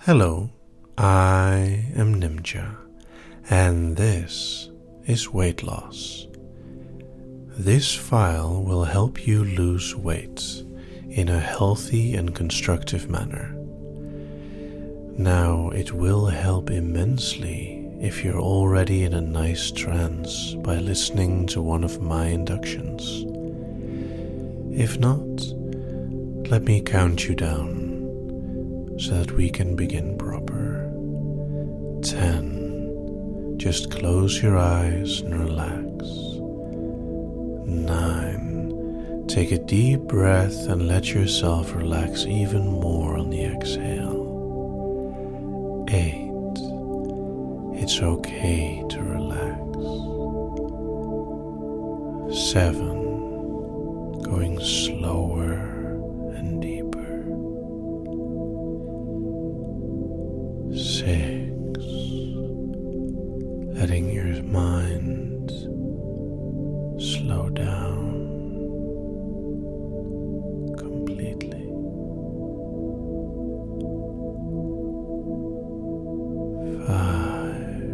Hello, I am Nimja, and this is Weight Loss. This file will help you lose weight in a healthy and constructive manner. Now, it will help immensely if you're already in a nice trance by listening to one of my inductions. If not, let me count you down so that we can begin proper. 10. Just close your eyes and relax. 9. Take a deep breath and let yourself relax even more on the exhale. 8. It's okay to relax. 7. Going slower and deeper. 6. Letting your mind slow down completely. 5.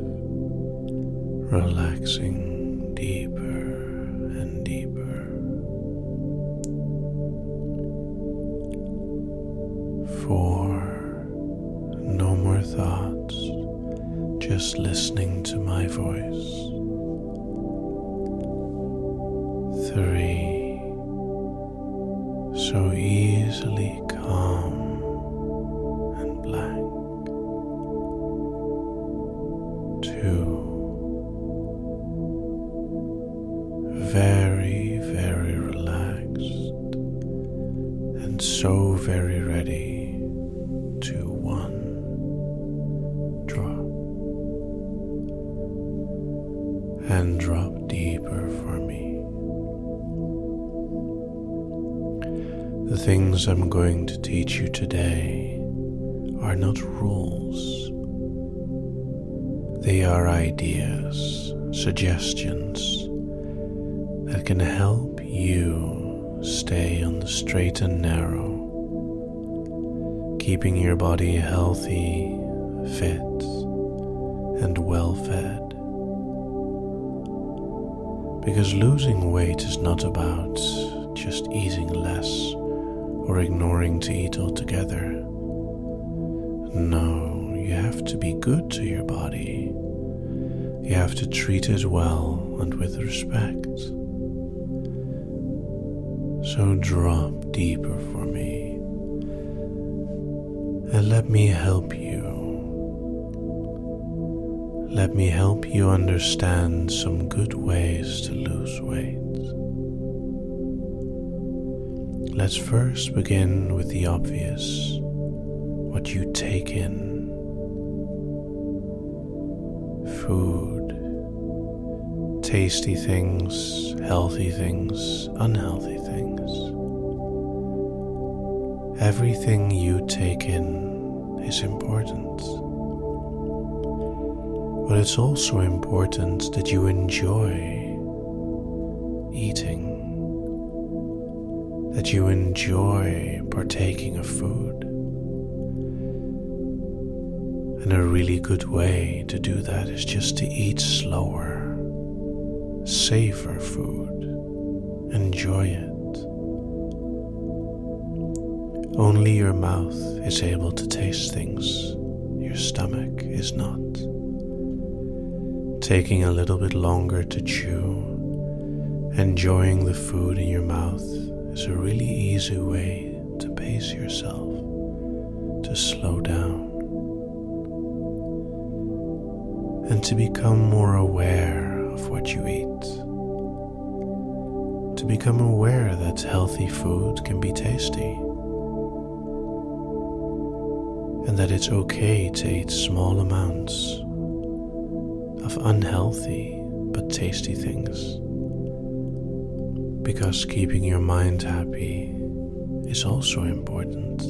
Relaxing deeper and deeper. 4. No more thoughts, just listening to my voice. 3. So easily calm and blank. 2. Very, very relaxed and so very ready to 1. Drop and drop deeper for me. The things I'm going to teach you today are not rules. They are ideas, suggestions that can help you stay on the straight and narrow, keeping your body healthy, fit, and well-fed. Because losing weight is not about just eating less or ignoring to eat altogether. No, you have to be good to your body. You have to treat it well and with respect. So drop deeper for me and let me help you. Let me help you understand some good ways to lose weight. Let's first begin with the obvious, what you take in. Food, tasty things, healthy things, unhealthy things. Everything you take in is important. But it's also important that you enjoy eating, that you enjoy partaking of food. And a really good way to do that is just to eat slower, savor food, enjoy it. Only your mouth is able to taste things, your stomach is not. Taking a little bit longer to chew, enjoying the food in your mouth is a really easy way to pace yourself, to slow down, and to become more aware of what you eat, to become aware that healthy food can be tasty, and that it's okay to eat small amounts of unhealthy but tasty things, because keeping your mind happy is also important.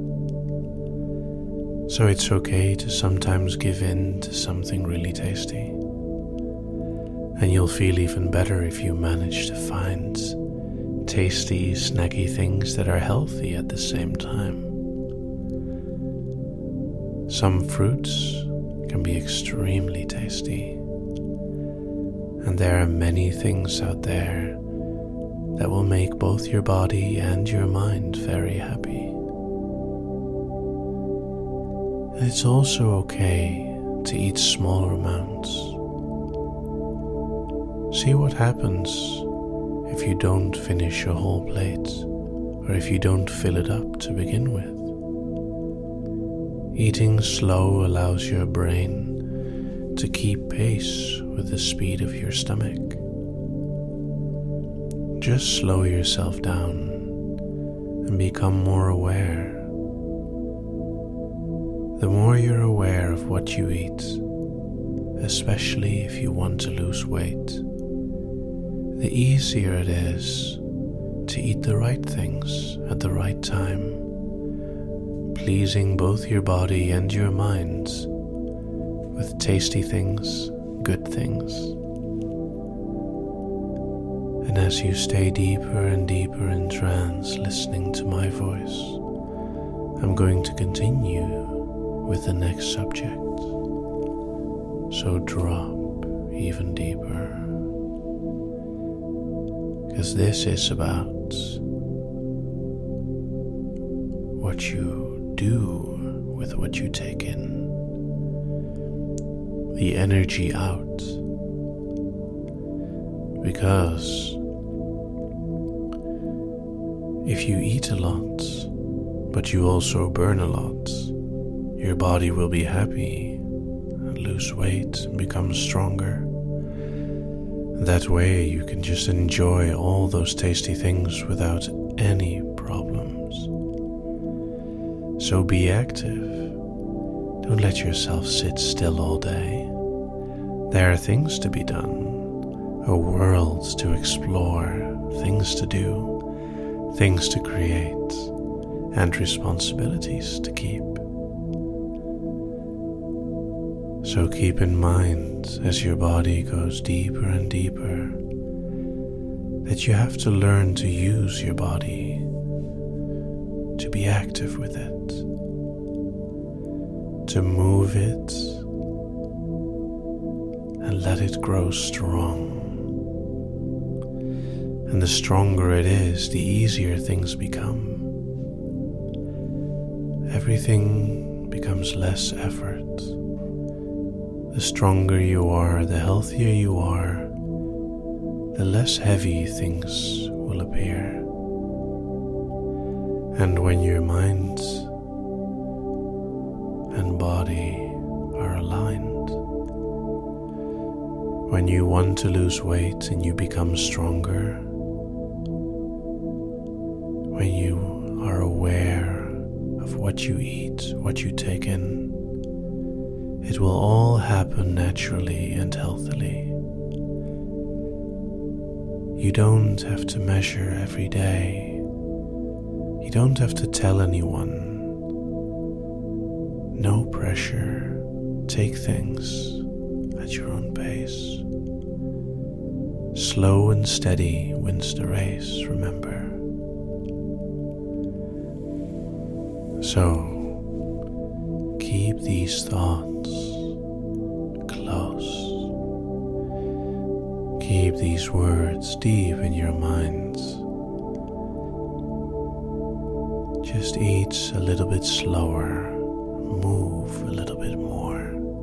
So it's okay to sometimes give in to something really tasty, and you'll feel even better if you manage to find tasty, snacky things that are healthy at the same time. Some fruits can be extremely tasty, and there are many things out there that will make both your body and your mind very happy. And it's also okay to eat smaller amounts. See what happens if you don't finish your whole plate, or if you don't fill it up to begin with. Eating slow allows your brain to keep pace with the speed of your stomach. Just slow yourself down and become more aware. The more you're aware of what you eat, especially if you want to lose weight, the easier it is to eat the right things at the right time, pleasing both your body and your mind with tasty things, good things. And as you stay deeper and deeper in trance listening to my voice, I'm going to continue with the next subject. So drop even deeper, because this is about what you do with what you take in, the energy out. Because if you eat a lot, but you also burn a lot, your body will be happy and lose weight and become stronger. That way you can just enjoy all those tasty things without any problems. So be active. Don't let yourself sit still all day. There are things to be done, a world to explore, things to do, things to create, and responsibilities to keep. So keep in mind, as your body goes deeper and deeper, that you have to learn to use your body, to be active with it, to move it, and let it grow strong. And the stronger it is, the easier things become. Everything becomes less effort. The stronger you are, the healthier you are, the less heavy things will appear. And when your mind and body are aligned, when you want to lose weight and you become stronger, when you are aware of what you eat, what you take in, it will all happen naturally and healthily. You don't have to measure every day. You don't have to tell anyone. No pressure. Take things at your own pace. Slow and steady wins the race, remember. So, keep these thoughts close. Keep these words deep in your minds. Just eat a little bit slower, move a little bit more.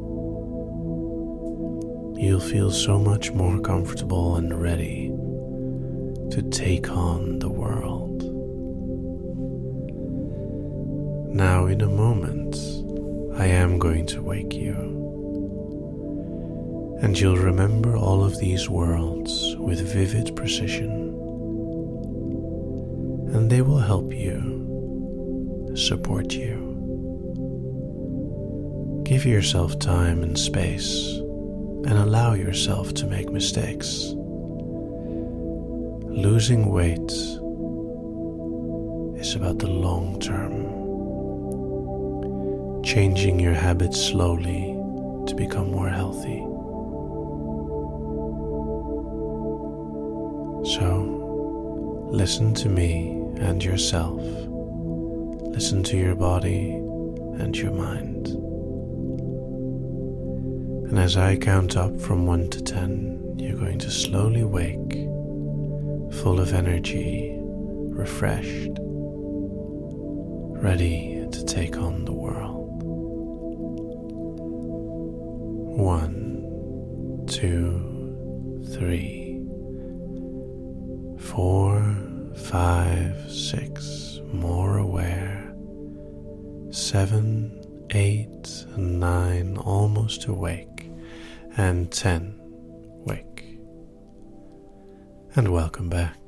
You'll feel so much more comfortable and ready to take on the world. Now, in a moment, I am going to wake you, and you'll remember all of these worlds with vivid precision, and they will help you, support you. Give yourself time and space, and allow yourself to make mistakes. Losing weight is about the long term. Changing your habits slowly to become more healthy. So, listen to me and yourself. Listen to your body and your mind. And as I count up from 1 to 10, you're going to slowly wake, full of energy, refreshed, ready to take on the world. 1, 2, 3, 4, 5, 6, more aware. 7, 8, and 9, almost awake. And 10, wake. And welcome back.